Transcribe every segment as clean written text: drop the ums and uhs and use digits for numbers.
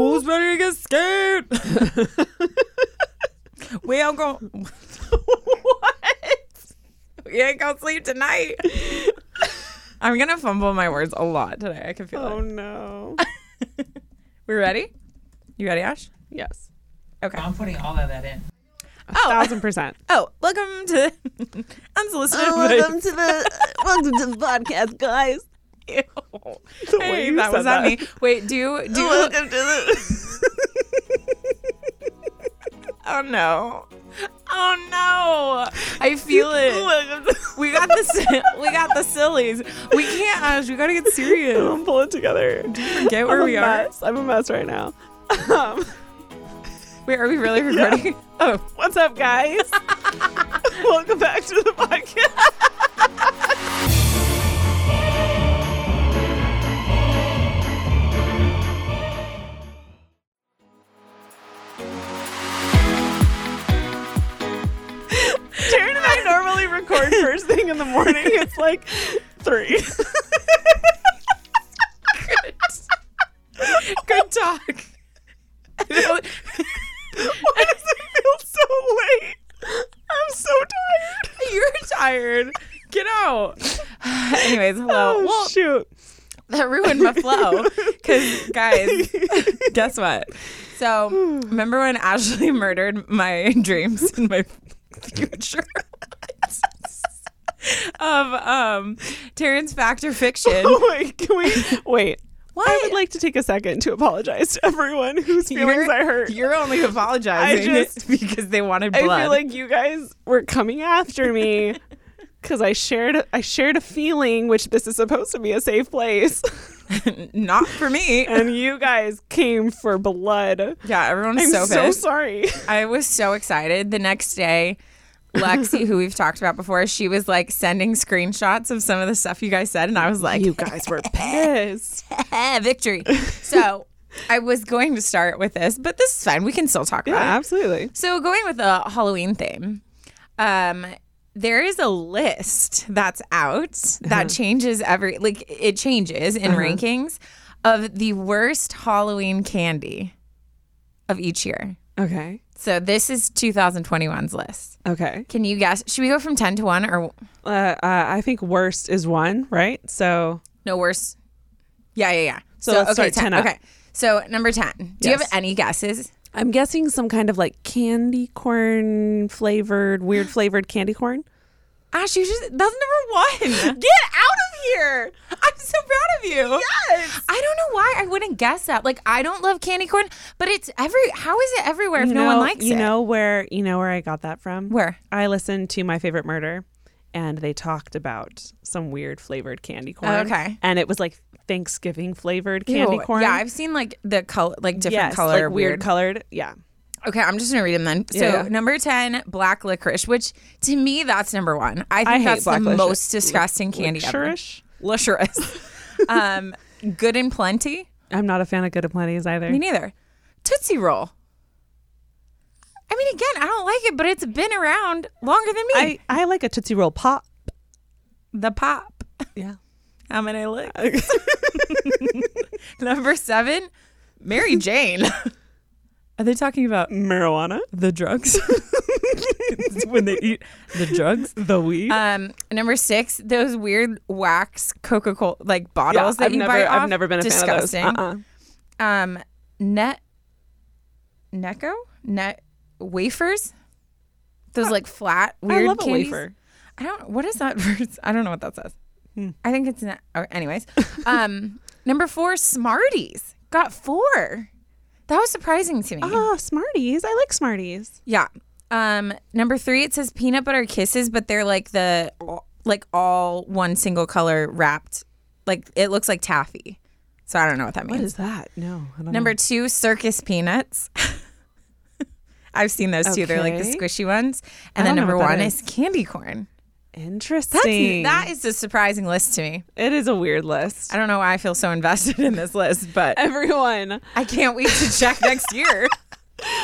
Who's ready to get scared? We ain't gonna... What? We ain't gonna sleep tonight. I'm gonna fumble my words a lot today. I can feel it. Oh, no. We ready? You ready, Ash? Yes. Okay. I'm putting all of that in. 1,000%. Oh, welcome to Unsolicited welcome to the podcast, guys. Ew. The way Hey, you that was said on that. me. Wait, do Welcome to the... Oh no. Oh no. I feel it. We got the sillies. We can't, Ash. We gotta get serious. I'm pulling it together. Forget where we are. I'm a mess right now. Wait, are we really recording? Oh, What's up, guys? Welcome back to the podcast. Taryn and I normally record first thing in the morning. It's like 3. good talk. Why does it feel so late? I'm so tired. You're tired. Get out. Anyways, hello. Oh, Well, shoot. that ruined my flow. Because, guys, guess what? So, remember when Ashley murdered my dreams and my future of Terrence Fact or Fiction? Oh, wait, can we wait? What? I would like to take a second to apologize to everyone whose feelings I hurt. You're only apologizing because they wanted blood. I feel like you guys were coming after me because I shared a feeling, which this is supposed to be a safe place, not for me. and you guys came for blood. Yeah, everyone was I'm so so pissed. sorry. I was so excited. The next day, Lexi, who we've talked about before, she was like sending screenshots of some of the stuff you guys said, and I was like, You guys were pissed. victory. So I was going to start with this, but this is fine. We can still talk Yeah, about it. absolutely. So going with a Halloween theme, there is a list that's out that changes it changes in rankings of the worst Halloween candy of each year. Okay. So this is 2021's list. Okay. Can you guess? Should we go from 10 to 1 or I think worst is 1, right? So no worse? Yeah. So let's start 10 up. Okay. So number 10. Do you have Yes. any guesses? I'm guessing some kind of like candy corn flavored, weird flavored candy corn. Ash, that's number 1. Get out of here! I'm so proud of you. Yes. I don't know why I wouldn't guess that. Like, I don't love candy corn, but how is it everywhere if no one likes it? You know where I got that from? Where? I listened to My Favorite Murder, and they talked about some weird flavored candy corn. Oh, okay. And it was like Thanksgiving flavored candy Ew. corn. Yeah, I've seen like the color, like different Yes, color, like weird colored. Yeah. Okay, I'm just gonna read them then. So Yeah. number 10, black licorice, which to me that's number 1. I think I hate that's the black licorice. most disgusting candy ever. Licorice. Good and Plenty. I'm not a fan of Good and Plenty's either. Me neither. Tootsie Roll. I mean, again, I don't like it, but it's been around longer than me. I like a Tootsie Roll Pop. The Pop. Yeah. How many licks? Number 7, Mary Jane. Are they talking about Marijuana. the drugs? When they eat the drugs? The weed. Number 6, those weird wax Coca-Cola like bottles that I've never been a Disgusting. fan of those. Net wafers. Those like flat weird I love a candies. wafer. What is that? I don't know what that says. I think it's not. Oh, anyways, number 4, Smarties got 4. That was surprising to me. Oh, Smarties. I like Smarties. Yeah. Number 3, it says peanut butter kisses, but they're like all one single color wrapped. Like it looks like taffy. So I don't know what that means. What is that? No, I don't Number know. 2, circus peanuts. I've seen those too. They're like the Okay. squishy ones. And I then don't know number what that 1 is. is candy corn. Interesting. That is a surprising list to me. It is a weird list. I don't know why I feel so invested in this list, but Everyone. I can't wait to check next year.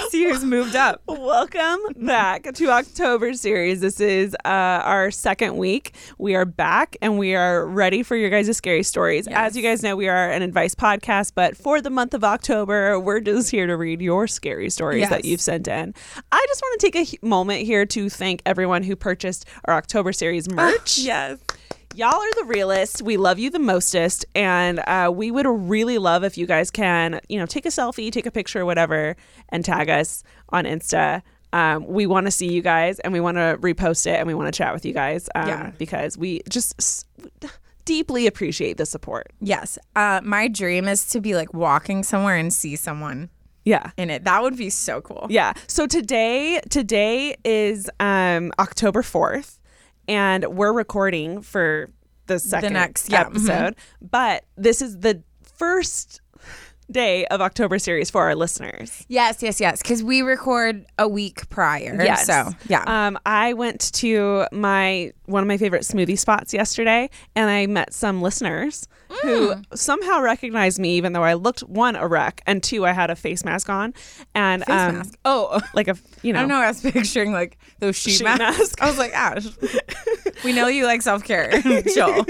see who's moved up. Welcome back to October series. This is our second week. We are back and we are ready for your guys' scary stories. Yes. As you guys know, we are an advice podcast, but for the month of October, we're just here to read your scary stories that you've sent in. I just want to take a moment here to thank everyone who purchased our October series merch. Yes. Y'all are the realest. We love you the mostest. And we would really love if you guys can, take a selfie, take a picture, whatever, and tag us on Insta. We want to see you guys and we want to repost it and we want to chat with you guys because we just deeply appreciate the support. Yes. My dream is to be like walking somewhere and see someone in it. That would be so cool. Yeah. So today is October 4th. And we're recording for the next episode. But this is the first day of October series for our listeners. Yes. Because we record a week prior. Yes. So, yeah. I went to one of my favorite smoothie spots yesterday, and I met some listeners who somehow recognized me, even though I looked, one, a wreck, and two, I had a face mask on. And face mask? Oh, like a, I don't know. I was picturing like those sheet masks. I was like, Ash, we know you like self-care. Chill.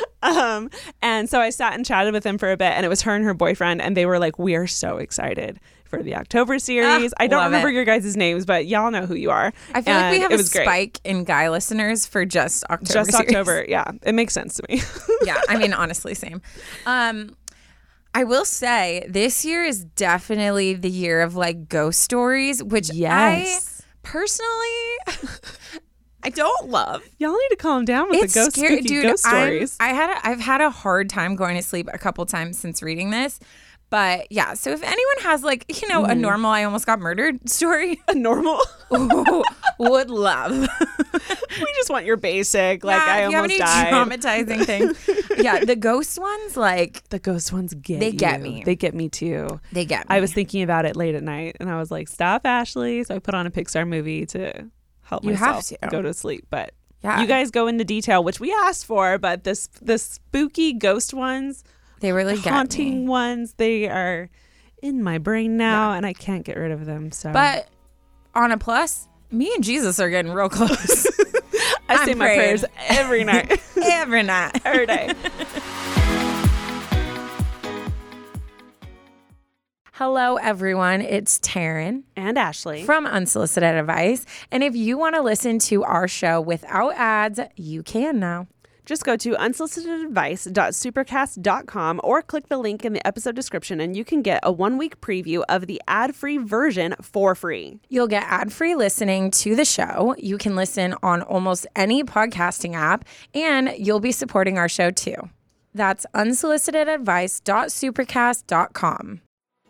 And so I sat and chatted with them for a bit, and it was her and her boyfriend, and they were like, we are so excited for the October series. I don't remember your guys' names, but y'all know who you are. I feel like we have a spike in guy listeners for just October Just series. October, yeah. It makes sense to me. Yeah, I mean, honestly, same. I will say this year is definitely the year of like ghost stories, which I personally... I don't love. Y'all need to calm down with the spooky ghost stories. I've had a hard time going to sleep a couple times since reading this. But yeah, so if anyone has like, a normal I almost got murdered story. A normal? Ooh, would love. We just want your basic, like I almost died. Traumatizing thing. Yeah, the ghost ones, like. The ghost ones get me. They get me too. They get me. I was thinking about it late at night and I was like, stop, Ashley. So I put on a Pixar movie to help myself go to sleep. But you guys go into detail, which we asked for, but the spooky ghost ones. They really haunting ones. They are in my brain now, and I can't get rid of them. So, but on a plus, me and Jesus are getting real close. I say my prayers every night, every night, every day. Hello, everyone. It's Taryn and Ashley from Unsolicited Advice, and if you want to listen to our show without ads, you can now. Just go to unsolicitedadvice.supercast.com or click the link in the episode description and you can get a 1-week preview of the ad-free version for free. You'll get ad-free listening to the show. You can listen on almost any podcasting app and you'll be supporting our show too. That's unsolicitedadvice.supercast.com.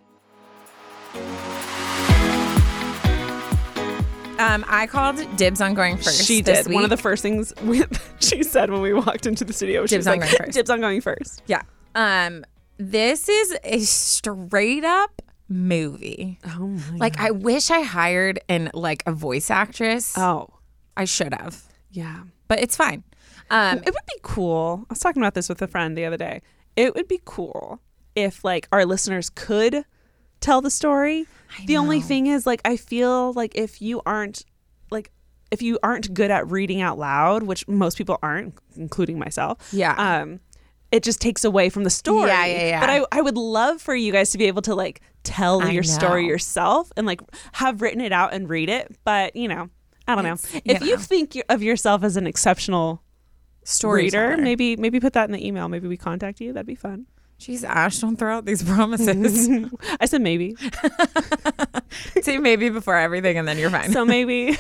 I called dibs on going first. She did. One of the first things she said when we walked into the studio. She was like, dibs on going first. Yeah. This is a straight up movie. Oh my God. I wish I hired a voice actress. Oh. I should have. Yeah. But it's fine. It would be cool. I was talking about this with a friend the other day. It would be cool if our listeners could tell the story. The only thing is I feel like if you aren't good at reading out loud, which most people aren't, including myself. Yeah. It just takes away from the story. Yeah. But I would love for you guys to be able to tell your story yourself and have written it out and read it. But I don't know. If you think of yourself as an exceptional reader, maybe put that in the email. Maybe we contact you. That'd be fun. Jeez, Ash, don't throw out these promises. I said maybe. Say maybe before everything and then you're fine. So maybe.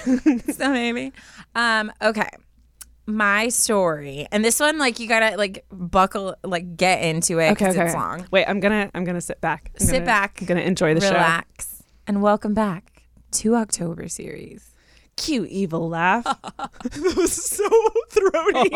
Okay. My story. And this one, you gotta buckle, get into it because it's long. Wait, I'm gonna sit back. Sit back. I'm gonna enjoy the show. Relax. And welcome back to October series. Cute evil laugh. That was so throaty.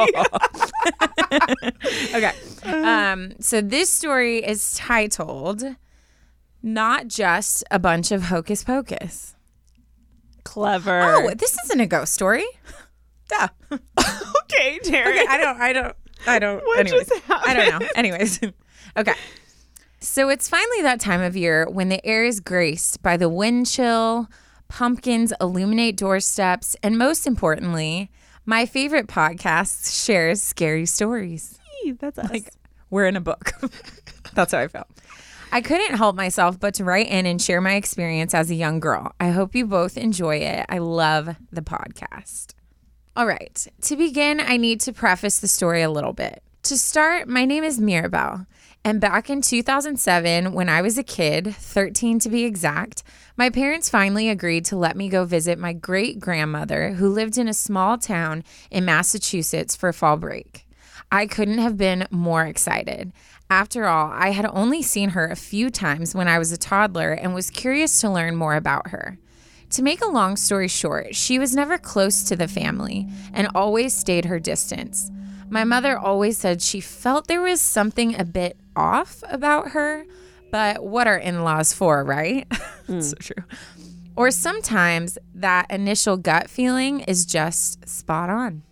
Okay. So this story is titled Not Just a Bunch of Hocus Pocus. Clever. Oh, this isn't a ghost story. Duh. Okay, Taryn. Okay, I don't. What Anyways, just happened? I don't know. Anyways. Okay. So it's finally that time of year when the air is graced by the wind chill, pumpkins illuminate doorsteps, and most importantly, my favorite podcast shares scary stories. That's us. Like we're in a book. That's how I felt. I couldn't help myself but to write in and share my experience as a young girl. I hope you both enjoy it. I love the podcast. All right. To begin, I need to preface the story a little bit. To start, my name is Mirabelle. And back in 2007, when I was a kid, 13 to be exact, my parents finally agreed to let me go visit my great-grandmother who lived in a small town in Massachusetts for fall break. I couldn't have been more excited. After all, I had only seen her a few times when I was a toddler and was curious to learn more about her. To make a long story short, she was never close to the family and always stayed her distance. My mother always said she felt there was something a bit off about her, but what are in-laws for, right? So true. Or sometimes that initial gut feeling is just spot on.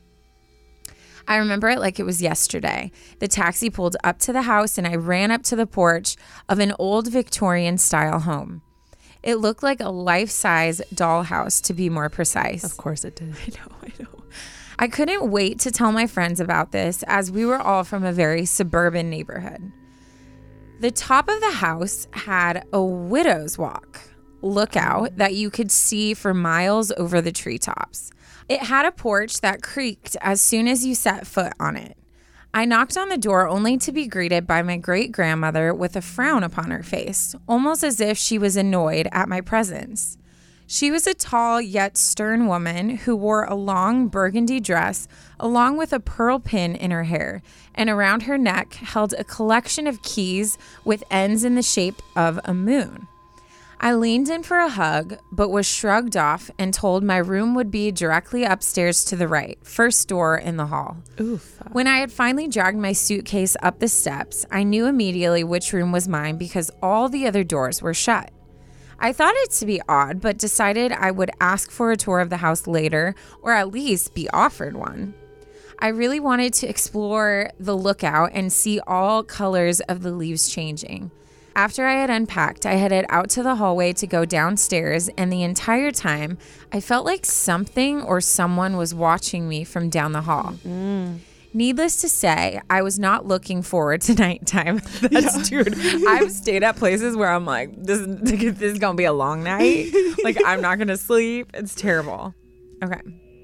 I remember it like it was yesterday. The taxi pulled up to the house and I ran up to the porch of an old Victorian-style home. It looked like a life-size dollhouse, to be more precise. Of course it did. I know. I couldn't wait to tell my friends about this as we were all from a very suburban neighborhood. The top of the house had a widow's walk lookout that you could see for miles over the treetops. It had a porch that creaked as soon as you set foot on it. I knocked on the door only to be greeted by my great-grandmother with a frown upon her face, almost as if she was annoyed at my presence. She was a tall yet stern woman who wore a long burgundy dress along with a pearl pin in her hair, and around her neck held a collection of keys with ends in the shape of a moon. I leaned in for a hug, but was shrugged off and told my room would be directly upstairs to the right, first door in the hall. Oof. When I had finally dragged my suitcase up the steps, I knew immediately which room was mine because all the other doors were shut. I thought it to be odd, but decided I would ask for a tour of the house later, or at least be offered one. I really wanted to explore the lookout and see all colors of the leaves changing. After I had unpacked, I headed out to the hallway to go downstairs, and the entire time, I felt like something or someone was watching me from down the hall. Needless to say, I was not looking forward to nighttime. Dude, I've stayed at places where I'm like, this is going to be a long night. Like, I'm not going to sleep. It's terrible. Okay.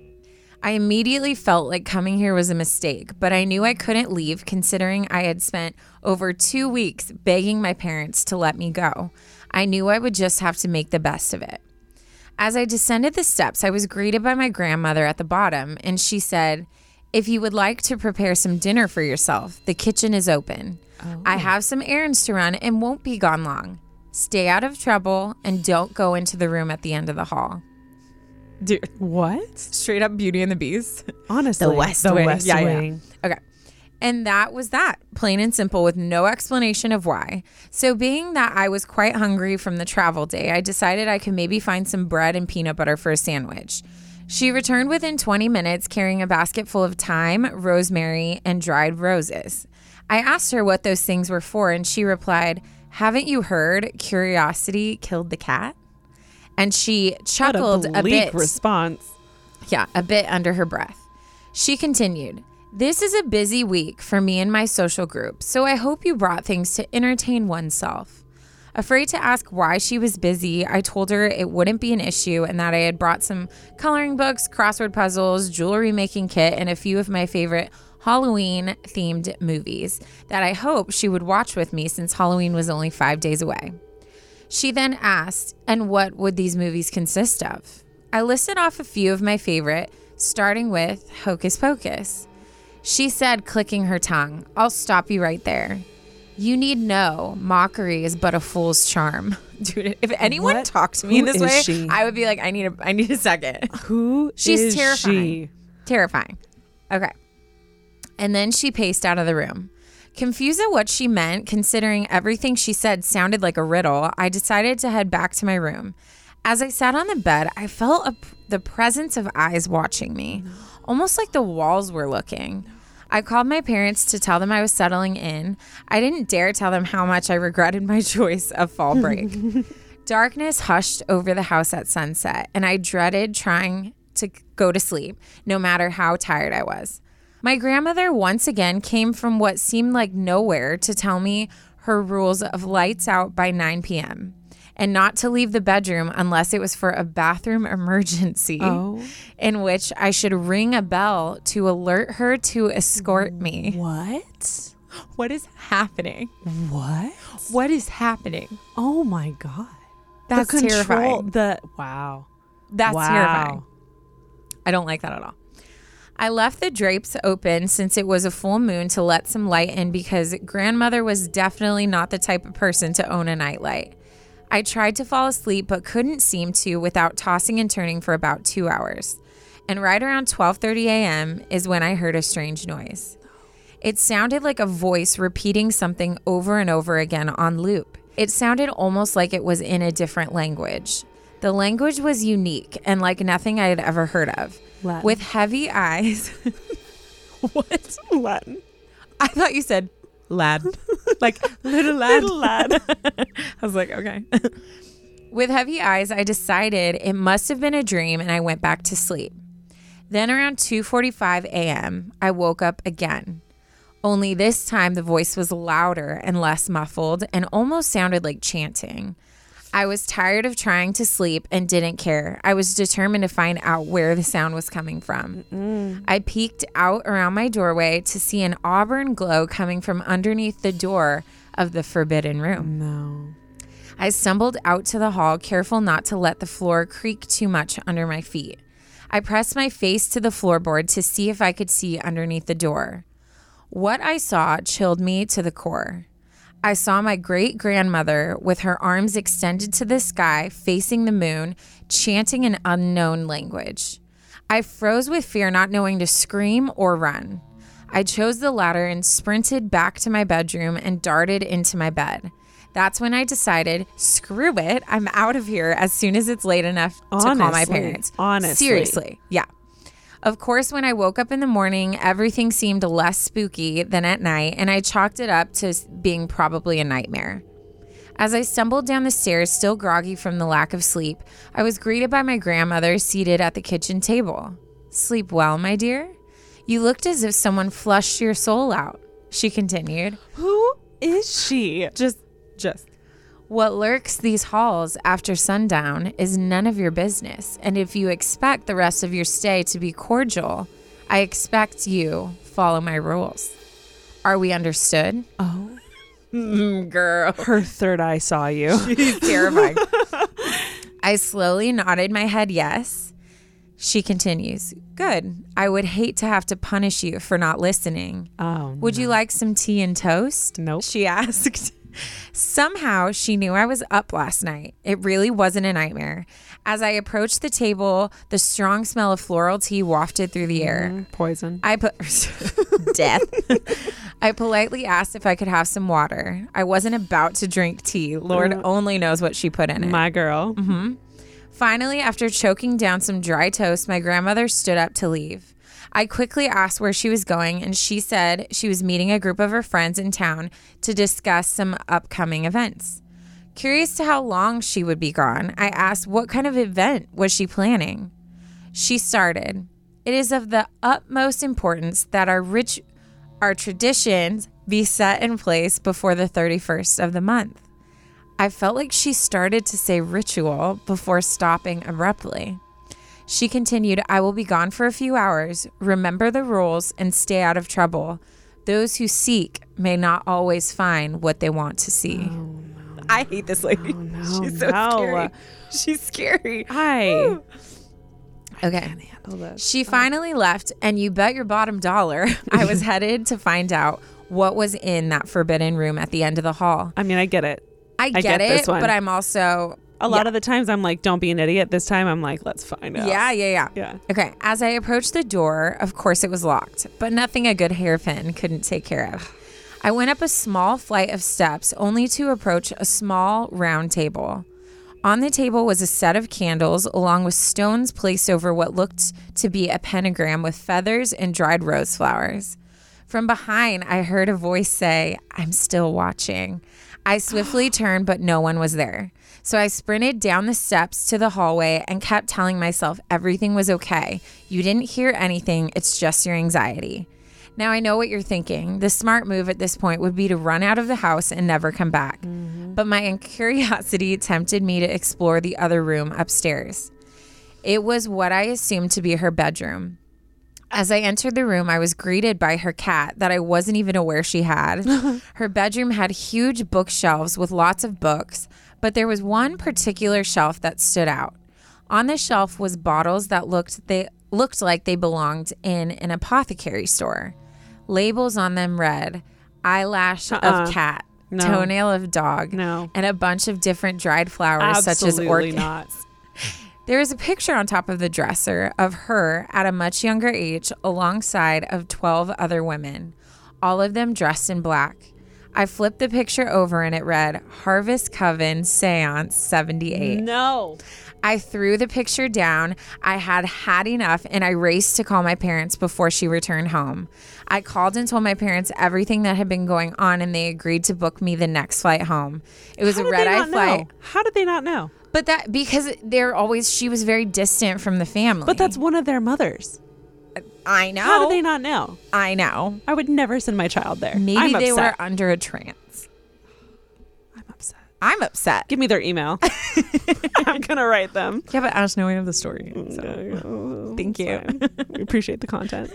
I immediately felt like coming here was a mistake, but I knew I couldn't leave considering I had spent over 2 weeks begging my parents to let me go. I knew I would just have to make the best of it. As I descended the steps, I was greeted by my grandmother at the bottom, and she said, "If you would like to prepare some dinner for yourself, the kitchen is open. I have some errands to run and won't be gone long. Stay out of trouble and don't go into the room at the end of the hall." Dude, What? straight up Beauty and the Beast. Honestly. The West Wing. West Yeah. Wing. Okay. And that was that, plain and simple, with no explanation of why. So being that I was quite hungry from the travel day, I decided I could maybe find some bread and peanut butter for a sandwich. She returned within 20 minutes carrying a basket full of thyme, rosemary, and dried roses. I asked her what those things were for, and she replied, "Haven't you heard curiosity killed the cat?" And she chuckled What a a bleak bit. response. Yeah, a bit under her breath. She continued, "This is a busy week for me and my social group, so I hope you brought things to entertain oneself." Afraid to ask why she was busy, I told her it wouldn't be an issue and that I had brought some coloring books, crossword puzzles, jewelry making kit, and a few of my favorite Halloween-themed movies that I hoped she would watch with me since Halloween was only 5 days away. She then asked, "And what would these movies consist of?" I listed off a few of my favorite, starting with Hocus Pocus. She said, clicking her tongue, "I'll stop you right there. You need know mockery is but a fool's charm." Dude, if anyone What? talked to me in Who this is way, she? I would be like, I need a second. Who She's is terrifying. she? Terrifying. Okay. And then she paced out of the room. Confused at what she meant, considering everything she said sounded like a riddle, I decided to head back to my room. As I sat on the bed, I felt the presence of eyes watching me, almost like the walls were looking. I called my parents to tell them I was settling in. I didn't dare tell them how much I regretted my choice of fall break. Darkness hushed over the house at sunset, and I dreaded trying to go to sleep, no matter how tired I was. My grandmother once again came from what seemed like nowhere to tell me her rules of lights out by 9 p.m. and not to leave the bedroom unless it was for a bathroom emergency, in which I should ring a bell to alert her to escort me. What? What is happening? What? What is happening? Oh my God. That's terrifying. Wow. That's terrifying. I don't like that at all. I left the drapes open since it was a full moon to let some light in because grandmother was definitely not the type of person to own a nightlight. I tried to fall asleep but couldn't seem to without tossing and turning for about 2 hours. And right around 12:30 a.m. is when I heard a strange noise. It sounded like a voice repeating something over and over again on loop. It sounded almost like it was in a different language. The language was unique and like nothing I had ever heard of. Latin. With heavy eyes. What? Latin. I thought you said lad. Like little lad. Little lad. I was like, okay. With heavy eyes, I decided it must have been a dream and I went back to sleep. Then around 2:45 a.m., I woke up again. Only this time the voice was louder and less muffled and almost sounded like chanting. I was tired of trying to sleep and didn't care. I was determined to find out where the sound was coming from. I peeked out around my doorway to see an auburn glow coming from underneath the door of the forbidden room. No. I stumbled out to the hall, careful not to let the floor creak too much under my feet. I pressed my face to the floorboard to see if I could see underneath the door. What I saw chilled me to the core. I saw my great-grandmother with her arms extended to the sky, facing the moon, chanting an unknown language. I froze with fear, not knowing to scream or run. I chose the latter and sprinted back to my bedroom and darted into my bed. That's when I decided, screw it, I'm out of here as soon as it's late enough to call my parents. Honestly. Seriously, yeah. Of course, when I woke up in the morning, everything seemed less spooky than at night, and I chalked it up to being probably a nightmare. As I stumbled down the stairs, still groggy from the lack of sleep, I was greeted by my grandmother seated at the kitchen table. "Sleep well, my dear? You looked as if someone flushed your soul out," she continued. Who is she? Just. What lurks these halls after sundown is none of your business, and if you expect the rest of your stay to be cordial, I expect you follow my rules. Are we understood? Oh. Girl. Her third eye saw you. She's terrifying. I slowly nodded my head yes. She continues, "Good. I would hate to have to punish you for not listening. Oh, Would you like some tea and toast?" Nope. She asked. Somehow she knew I was up last night. It really wasn't a nightmare. As I approached the table, the strong smell of floral tea wafted through the air. Poison. Death. I politely asked if I could have some water. I wasn't about to drink tea. Lord only knows what she put in it. My girl. Finally, after choking down some dry toast, my grandmother stood up to leave. I quickly asked where she was going, and she said she was meeting a group of her friends in town to discuss some upcoming events. Curious to how long she would be gone, I asked what kind of event was she planning. She started, "It is of the utmost importance that our traditions be set in place before the 31st of the month." I felt like she started to say ritual before stopping abruptly. She continued, "I will be gone for a few hours. Remember the rules and stay out of trouble. Those who seek may not always find what they want to see." Oh, no. I hate this lady. No, She's so scary. She's scary. I Okay. can't handle this. She finally left, and you bet your bottom dollar I was headed to find out what was in that forbidden room at the end of the hall. I mean, I get it. I get it, this one. but I'm also... A lot of the times I'm like, don't be an idiot. This time I'm like, let's find out. Yeah. Yeah. Okay, as I approached the door, of course it was locked, but nothing a good hairpin couldn't take care of. I went up a small flight of steps only to approach a small round table. On the table was a set of candles along with stones placed over what looked to be a pentagram with feathers and dried rose flowers. From behind, I heard a voice say, "I'm still watching." I swiftly turned, but no one was there. So I sprinted down the steps to the hallway and kept telling myself everything was okay. You didn't hear anything. It's just your anxiety. Now I know what you're thinking. The smart move at this point would be to run out of the house and never come back. But my curiosity tempted me to explore the other room upstairs. It was what I assumed to be her bedroom. As I entered the room, I was greeted by her cat that I wasn't even aware she had. Her bedroom had huge bookshelves with lots of books, but there was one particular shelf that stood out. On the shelf was bottles that looked like they belonged in an apothecary store. Labels on them read, eyelash of cat, toenail of dog, and a bunch of different dried flowers such as orchids. Not. There is a picture on top of the dresser of her at a much younger age alongside of 12 other women, all of them dressed in black. I flipped the picture over and it read, Harvest Coven Seance 78. No. I threw the picture down. I had enough and I raced to call my parents before she returned home. I called and told my parents everything that had been going on and they agreed to book me the next flight home. It was a red-eye flight. How did they not know? But because she was very distant from the family. But that's one of their mothers. I know. How did they not know? I know. I would never send my child there. Maybe they were under a trance. I'm upset. Give me their email. I'm going to write them. Yeah, but Ash, now we have the story. So. Thank you. We appreciate the content.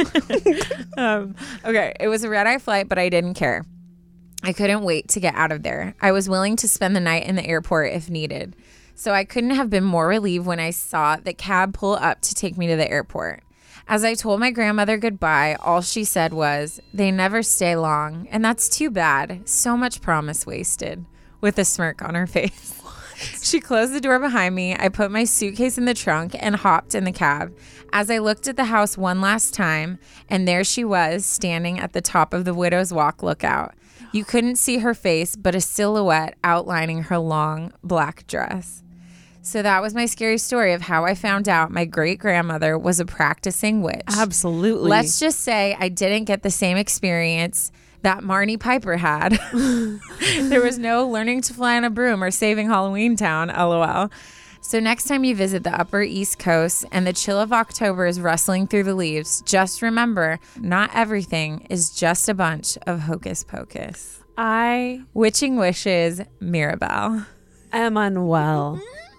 Okay. It was a red-eye flight, but I didn't care. I couldn't wait to get out of there. I was willing to spend the night in the airport if needed. So I couldn't have been more relieved when I saw the cab pull up to take me to the airport. As I told my grandmother goodbye, all she said was, "They never stay long, and that's too bad. So much promise wasted," with a smirk on her face. She closed the door behind me. I put my suitcase in the trunk and hopped in the cab. As I looked at the house one last time, and there she was, standing at the top of the Widow's Walk lookout. You couldn't see her face, but a silhouette outlining her long black dress. So that was my scary story of how I found out my great-grandmother was a practicing witch. Absolutely. Let's just say I didn't get the same experience that Marnie Piper had. There was no learning to fly on a broom or saving Halloween Town, LOL. So next time you visit the Upper East Coast and the chill of October is rustling through the leaves, just remember, not everything is just a bunch of hocus pocus. Witching wishes, Mirabelle. am unwell.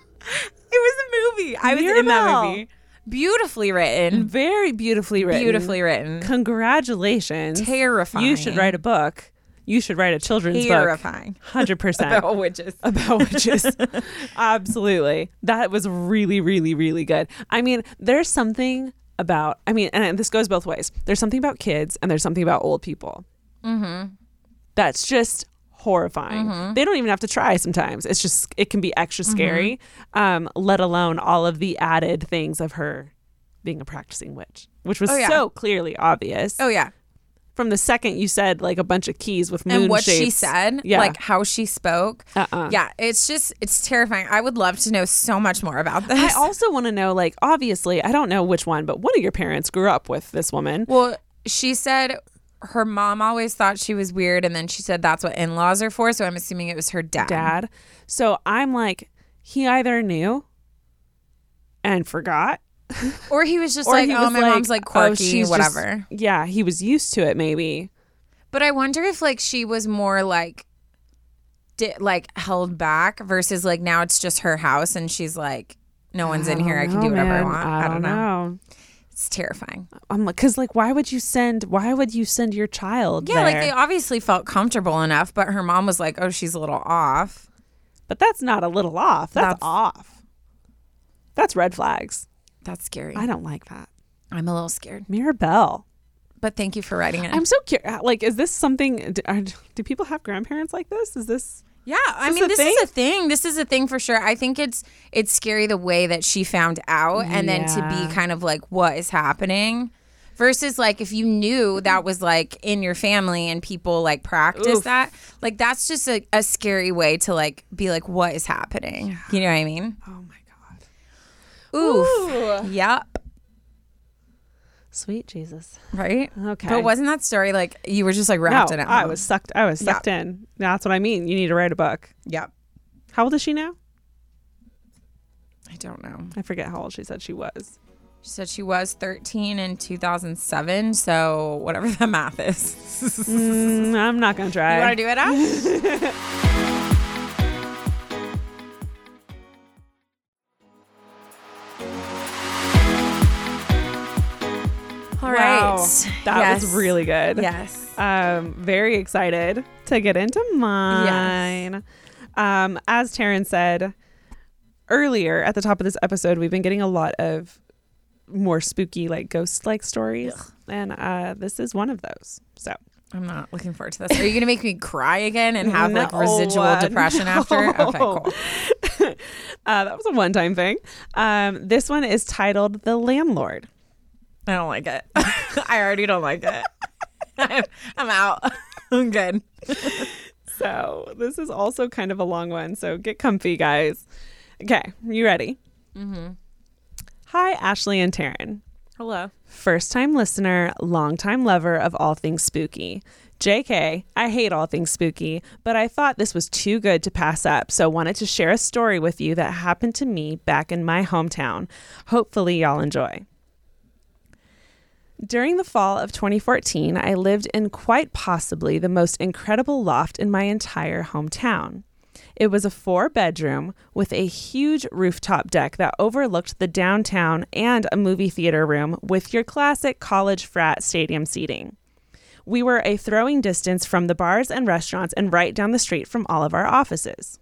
It was a movie. I was in that movie. Beautifully written. Very beautifully written. Beautifully written. Congratulations. Terrifying. You should write a book. You should write a children's Terrifying. book. 100%. About witches. About witches. Absolutely. That was really, really, really good. I mean, there's something about, and this goes both ways. There's something about kids and there's something about old people. Mm-hmm. That's just horrifying. Mm-hmm. They don't even have to try sometimes. It's just, it can be extra scary, let alone all of the added things of her being a practicing witch, which was so clearly obvious. Oh, yeah. From the second you said like a bunch of keys with moon and what shapes. she said, like how she spoke. Yeah, it's terrifying. I would love to know so much more about this. I also want to know, like, obviously, I don't know which one, but one of your parents grew up with this woman. Well, she said her mom always thought she was weird, and then she said that's what in-laws are for, so I'm assuming it was her dad. So I'm like, he either knew and forgot. Or he was just like, my mom's like quirky, whatever. He was used to it maybe. But I wonder if like she was more like held back versus like now it's just her house and she's like, no one's in here. I can do whatever I want. I don't know. It's terrifying. I'm like, because like, why would you send your child there? Like they obviously felt comfortable enough, but her mom was like, oh, she's a little off. But that's not a little off. That's off. That's red flags. That's scary. I don't like that. I'm a little scared. Mirabelle. But thank you for writing it. I'm so curious. Like, is this something, do people have grandparents like this? Is this? Yeah, this is a thing. This is a thing for sure. I think it's scary the way that she found out and then to be kind of like, what is happening? Versus like if you knew that was like in your family and people like practice that, like that's just a scary way to like be like, what is happening? Yeah. You know what I mean? Oh my God. Oof. Ooh. Yep. Sweet Jesus. Right? Okay. But wasn't that story like you were just like wrapped in it? I was sucked in. That's what I mean. You need to write a book. Yep. How old is she now? I don't know. I forget how old she said she was. She said she was 13 in 2007. So whatever the math is. I'm not going to try. You want to do it now? All Wow. right. That was really good. Yes. Very excited to get into mine. As Taryn said earlier at the top of this episode, we've been getting a lot of more spooky, like ghost-like stories. Ugh. And this is one of those. So I'm not looking forward to this. Are you going to make me cry again and have like residual depression after? Okay, cool. That was a one-time thing. This one is titled The Landlord. I don't like it. I already don't like it. I'm out. I'm good. So this is also kind of a long one. So get comfy, guys. Okay, you ready? Mm-hmm. Hi, Ashley and Taryn. Hello. First-time listener, long-time lover of all things spooky. JK, I hate all things spooky, but I thought this was too good to pass up, so wanted to share a story with you that happened to me back in my hometown. Hopefully y'all enjoy. During the fall of 2014, I lived in quite possibly the most incredible loft in my entire hometown. It was a 4-bedroom with a huge rooftop deck that overlooked the downtown and a movie theater room with your classic college frat stadium seating. We were a throwing distance from the bars and restaurants and right down the street from all of our offices.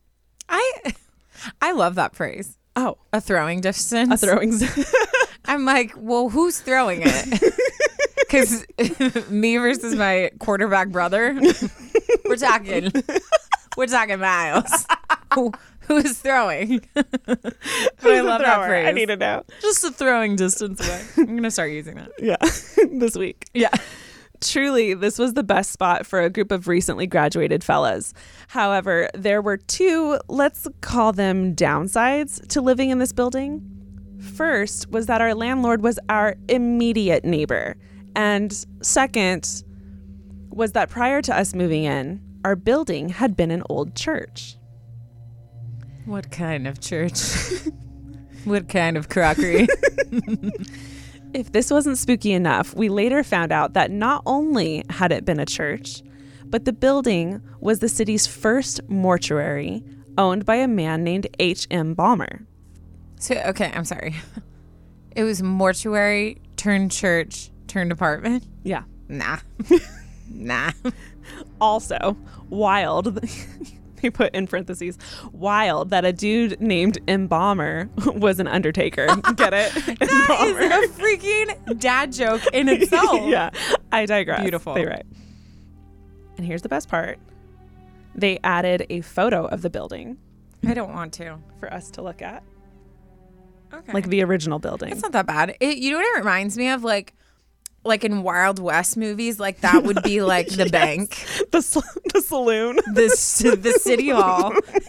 I love that phrase. Oh. A throwing distance. A throwing I'm like, well, who's throwing it? Because me versus my quarterback brother, we're talking miles. Who's throwing? But I love that phrase. I need to know. Just a throwing distance away. I'm going to start using that. Yeah, this week. Yeah. Truly, this was the best spot for a group of recently graduated fellas. However, there were 2, let's call them downsides to living in this building. First was that our landlord was our immediate neighbor. And second was that prior to us moving in, our building had been an old church. What kind of church? What kind of crockery? If this wasn't spooky enough, we later found out that not only had it been a church, but the building was the city's first mortuary, owned by a man named H.M. Balmer. So, okay, I'm sorry. It was mortuary turned church turned apartment? Yeah. Nah. Nah. Also, wild, they put in parentheses, wild that a dude named Embalmer was an undertaker. Get it? That is a freaking dad joke in itself. Yeah, I digress. Beautiful. They write. And here's the best part. They added a photo of the building. I don't want to. For us to look at. Okay. Like the original building. It's not that bad. You know what it reminds me of? Like in Wild West movies, like that would be like the bank. The saloon. The city hall.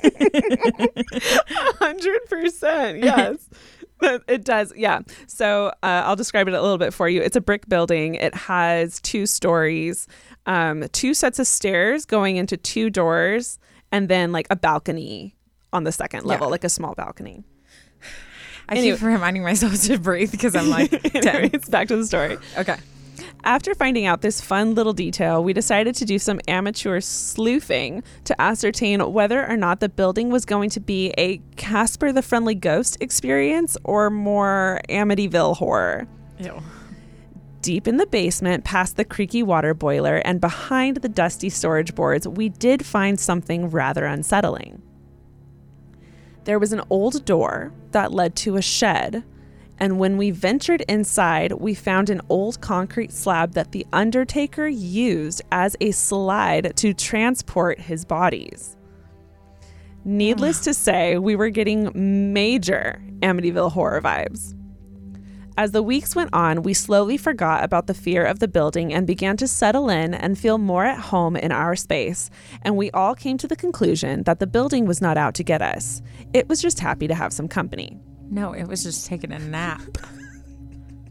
100%. Yes. It does. Yeah. So I'll describe it a little bit for you. It's a brick building. It has 2 stories, 2 sets of stairs going into 2 doors, and then like a balcony on the second level, like a small balcony. I keep reminding myself to breathe because I'm like, it's back to the story. Okay. After finding out this fun little detail, we decided to do some amateur sleuthing to ascertain whether or not the building was going to be a Casper the Friendly Ghost experience or more Amityville horror. Ew. Deep in the basement, past the creaky water boiler and behind the dusty storage boards, we did find something rather unsettling. There was an old door that led to a shed, and when we ventured inside, we found an old concrete slab that the undertaker used as a slide to transport his bodies. Needless to say, we were getting major Amityville horror vibes. As the weeks went on, we slowly forgot about the fear of the building and began to settle in and feel more at home in our space, and we all came to the conclusion that the building was not out to get us. It was just happy to have some company. No, it was just taking a nap.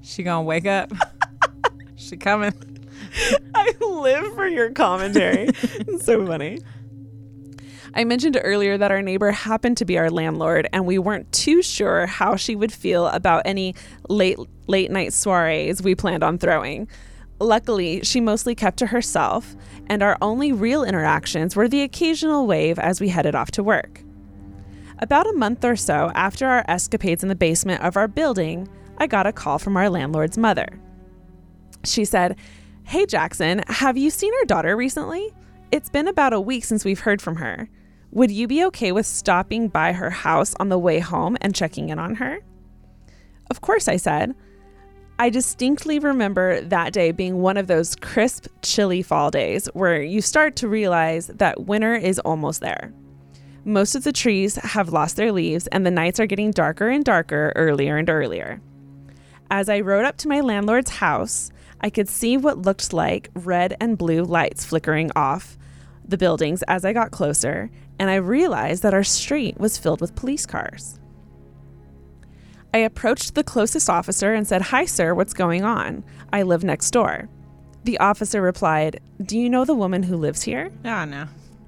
She gonna wake up. She coming. I live for your commentary. It's so funny. I mentioned earlier that our neighbor happened to be our landlord, and we weren't too sure how she would feel about any late night soirees we planned on throwing. Luckily, she mostly kept to herself, and our only real interactions were the occasional wave as we headed off to work. About a month or so after our escapades in the basement of our building, I got a call from our landlord's mother. She said, "Hey Jackson, have you seen our daughter recently? It's been about a week since we've heard from her. Would you be okay with stopping by her house on the way home and checking in on her?" Of course, I said. I distinctly remember that day being one of those crisp, chilly fall days where you start to realize that winter is almost there. Most of the trees have lost their leaves, and the nights are getting darker and darker, earlier and earlier. As I rode up to my landlord's house, I could see what looked like red and blue lights flickering off the buildings as I got closer, and I realized that our street was filled with police cars. I approached the closest officer and said, "Hi, sir, what's going on? I live next door." The officer replied, "Do you know the woman who lives here?" Oh, no.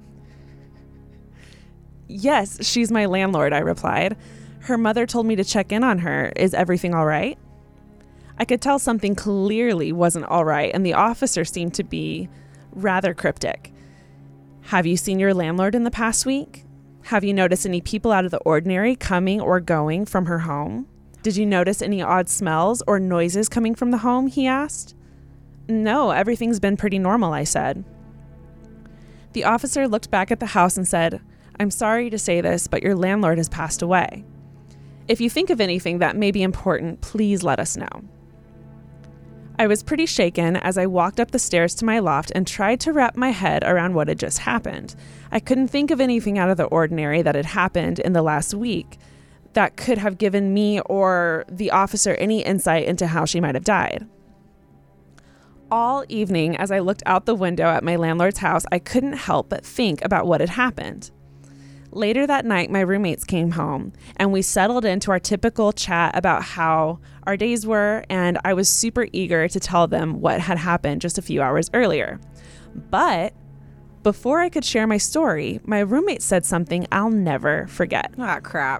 "Yes, she's my landlord," I replied. "Her mother told me to check in on her. Is everything all right?" I could tell something clearly wasn't all right, and the officer seemed to be rather cryptic. "Have you seen your landlord in the past week? Have you noticed any people out of the ordinary coming or going from her home? Did you notice any odd smells or noises coming from the home?" he asked. "No, everything's been pretty normal," I said. The officer looked back at the house and said, "I'm sorry to say this, but your landlord has passed away. If you think of anything that may be important, please let us know." I was pretty shaken as I walked up the stairs to my loft and tried to wrap my head around what had just happened. I couldn't think of anything out of the ordinary that had happened in the last week that could have given me or the officer any insight into how she might have died. All evening, as I looked out the window at my landlord's house, I couldn't help but think about what had happened. Later that night, my roommates came home, and we settled into our typical chat about how our days were, and I was super eager to tell them what had happened just a few hours earlier. But before I could share my story, my roommate said something I'll never forget. Ah, crap.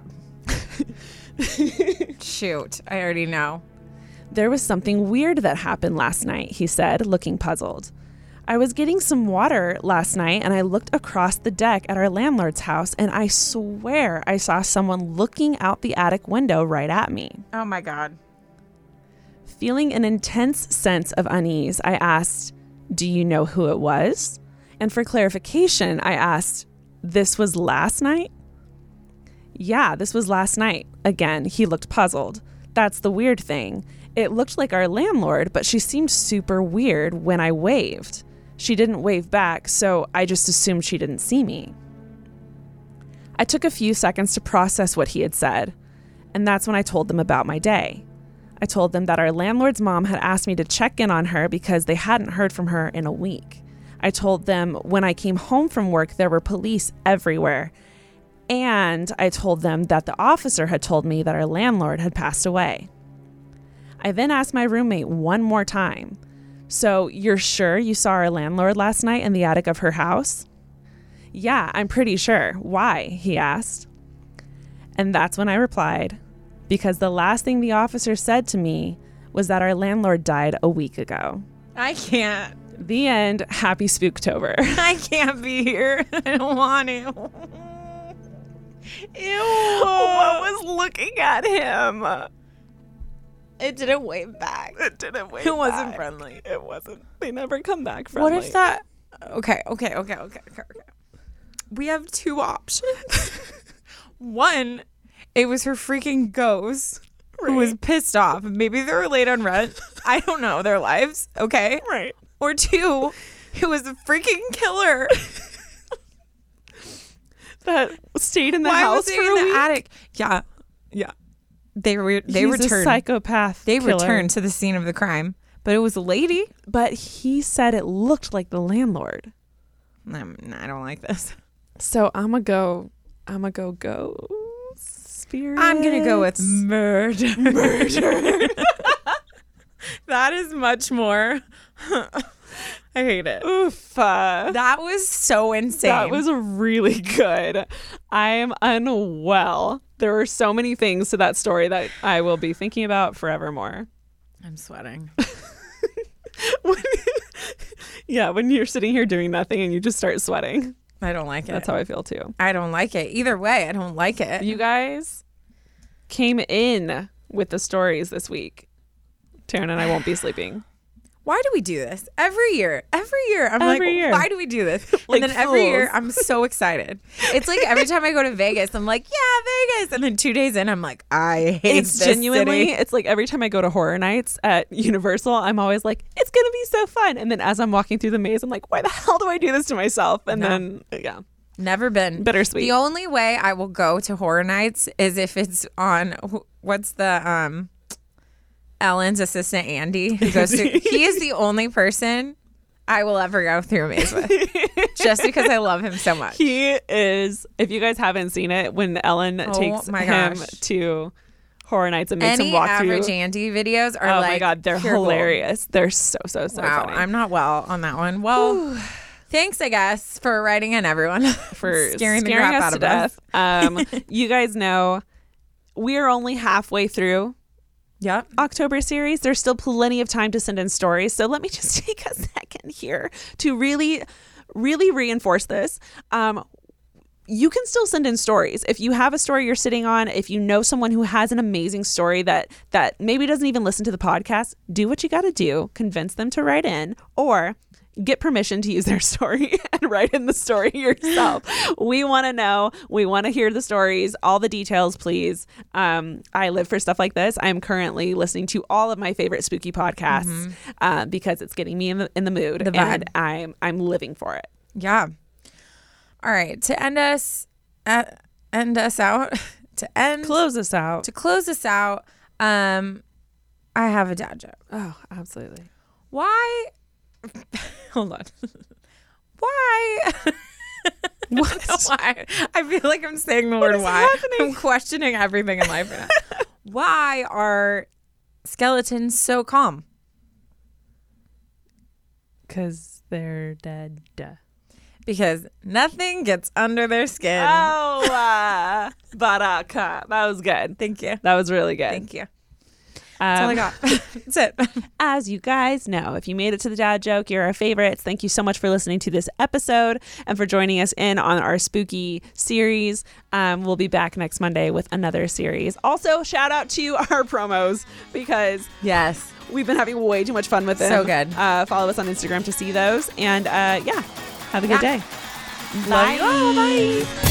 Shoot, I already know. "There was something weird that happened last night," he said, looking puzzled. "I was getting some water last night and I looked across the deck at our landlord's house, and I swear I saw someone looking out the attic window right at me." Oh my God. Feeling an intense sense of unease, I asked, "Do you know who it was?" And for clarification, I asked, "This was last night?" "Yeah, this was last night." Again, he looked puzzled. "That's the weird thing. It looked like our landlord, but she seemed super weird when I waved. She didn't wave back, so I just assumed she didn't see me." I took a few seconds to process what he had said, and that's when I told them about my day. I told them that our landlord's mom had asked me to check in on her because they hadn't heard from her in a week. I told them when I came home from work, there were police everywhere. And I told them that the officer had told me that our landlord had passed away. I then asked my roommate one more time, "So you're sure you saw our landlord last night in the attic of her house?" "Yeah, I'm pretty sure. Why?" he asked. And that's when I replied, "Because the last thing the officer said to me was that our landlord died a week ago." I can't. The end. Happy Spooktober. I can't be here. I don't want to. Ew. What was looking at him? It didn't wave back. It didn't wait. It wasn't friendly. It wasn't. They never come back friendly. What if that... Okay. We have two options. One, it was her freaking ghost who was pissed off. Maybe they were late on rent. I don't know their lives. Okay. Right. Or two, it was a freaking killer that stayed in the house for a week. Attic. Yeah. They He's returned. A psychopath. They killer. returned to the scene of the crime, but it was a lady. But he said it looked like the landlord. I don't like this. So I'm gonna go spirit. I'm gonna go with murder. That is much more. I hate it. Oof. That was so insane. That was really good. I am unwell. There were so many things to that story that I will be thinking about forevermore. I'm sweating. When you're sitting here doing nothing and you just start sweating. I don't like it. That's how I feel too. I don't like it. Either way, I don't like it. You guys came in with the stories this week. Taryn and I won't be sleeping. Why do we do this? Every year. I'm Every year. why do we do this? Like and then every year, fools. I'm so excited. It's like every time I go to Vegas, I'm like, yeah, Vegas. And then 2 days in, I'm like, I hate It's this genuinely, city. it's like every time I go to horror nights at Universal, I'm always like, it's going to be so fun. And then as I'm walking through the maze, I'm like, why the hell do I do this to myself? And then, Never been. bittersweet. The only way I will go to horror nights is if it's on, what's the, Ellen's assistant, Andy, who goes through. He is the only person I will ever go through a maze with. Just because I love him so much. He is, if you guys haven't seen it, when Ellen takes my him gosh. to horror nights and makes Any him walk average through. Andy videos are Oh like, my God, they're pure gold. hilarious. They're so Wow, funny. I'm not well on that one. Well, thanks, I guess, for writing in, everyone. For scaring the crap us out to of us. death. You guys know we're only halfway through Yep. October series. There's still plenty of time to send in stories. So let me just take a second here to really reinforce this. You can still send in stories. If you have a story you're sitting on, if you know someone who has an amazing story that maybe doesn't even listen to the podcast, do what you got to do. Convince them to write in, or get permission to use their story and write in the story yourself. We want to know. We want to hear the stories, all the details, please. I live for stuff like this. I'm currently listening to all of my favorite spooky podcasts because it's getting me in the mood, The vibe. and I'm living for it. Yeah. All right. To end us out. Close us out. To close us out. I have a dad joke. Oh, absolutely. Why? Hold on. Why? What? Why? I feel like I'm saying the word is why. happening? I'm questioning everything in life right now. Why are skeletons so calm? Because they're dead. Because nothing gets under their skin. Oh, Baraka. That was good. Thank you. That was really good. Thank you. That's all I got. That's it. As you guys know, if you made it to the dad joke, you're our favorites. Thank you so much for listening to this episode and for joining us in on our spooky series. We'll be back next Monday with another series. Also, shout out to our promos because Yes. we've been having way too much fun with them. So good. Follow us on Instagram to see those. And have a good Yeah. day. Love you all. Bye.